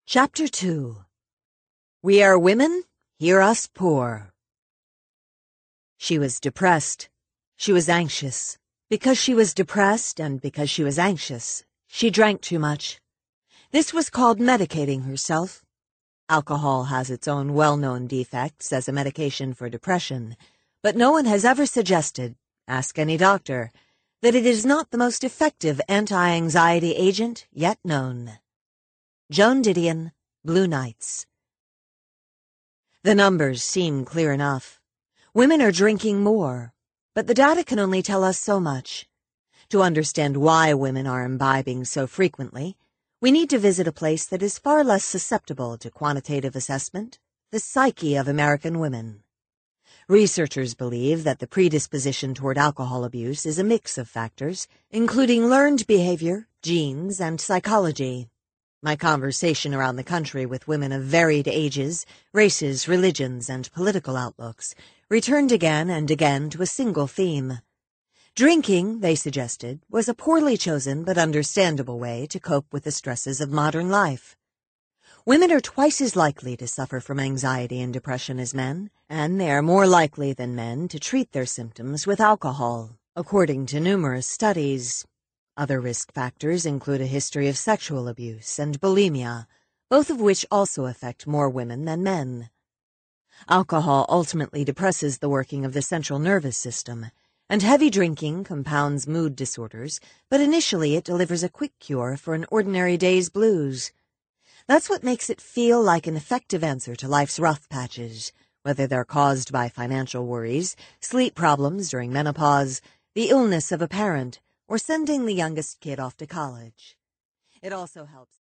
Chapter 2. We Are Women, Hear Us Pour. She was depressed. She was anxious. Because she was depressed and because she was anxious, she drank too much. This was called medicating herself. Alcohol has its own well-known defects as a medication for depression, but no one has ever suggested, ask any doctor, that it is not the most effective anti-anxiety agent yet known. Joan Didion, Blue Nights. The numbers seem clear enough. Women are drinking more, but the data can only tell us so much. To understand why women are imbibing so frequently, we need to visit a place that is far less susceptible to quantitative assessment, the psyche of American women. Researchers believe that the predisposition toward alcohol abuse is a mix of factors, including learned behavior, genes, and psychology. My conversation around the country with women of varied ages, races, religions, and political outlooks returned again and again to a single theme. Drinking, they suggested, was a poorly chosen but understandable way to cope with the stresses of modern life. Women are twice as likely to suffer from anxiety and depression as men, and they are more likely than men to treat their symptoms with alcohol, according to numerous studies. Other risk factors include a history of sexual abuse and bulimia, both of which also affect more women than men. Alcohol ultimately depresses the working of the central nervous system, and heavy drinking compounds mood disorders, but initially it delivers a quick cure for an ordinary day's blues. That's what makes it feel like an effective answer to life's rough patches, whether they're caused by financial worries, sleep problems during menopause, the illness of a parent, or sending the youngest kid off to college. It also helps